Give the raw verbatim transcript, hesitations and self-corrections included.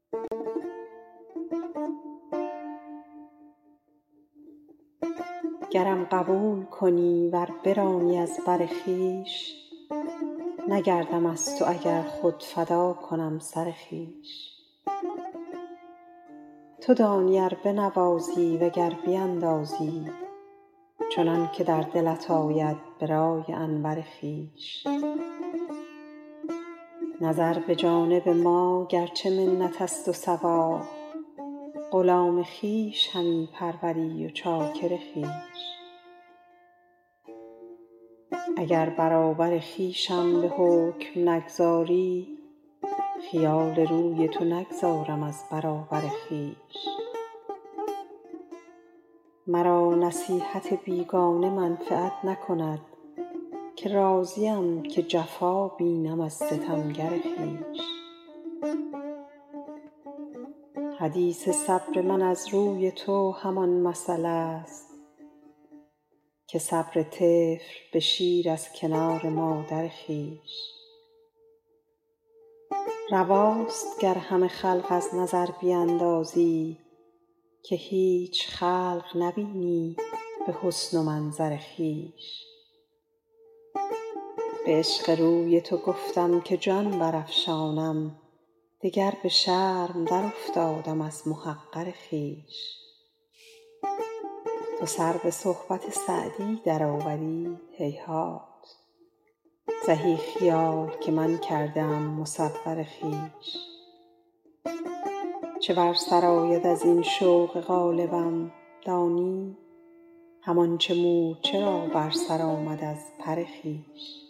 گرم قبول کنی ور برانی از بر خویش نگردم از تو اگر خود فدا کنم سر خویش تو دانی ار بنوازی وگر بیندازی چنان که در دلت آید به رای انور خویش نظر به جانب ما گرچه منت است و ثواب غلام خویش همی پروری و چاکر خویش اگر برابر خویشم به حکم نگذاری خیال روی تو نگذارم از برابر خویش مرا نصیحت بیگانه منفعت نکند که راضیم که جفا بینم از ستمگر خویش حدیث صبر من از روی تو همان مثل است که صبر طفل به شیر از کنار مادر خویش رواست گر همه خلق از نظر بیندازی که هیچ خلق نبینی به حسن و منظر خویش به عشق روی تو گفتم که جان برافشانم دگر به شرم درافتادم از محقر خویش تو سر به صحبت سعدی درآوری هیهات زهی خیال که من کرده ام مصور خویش چه بر سر آید از این شوق غالبم دانی همان چه مورچه را بر سر آمد از پر خویش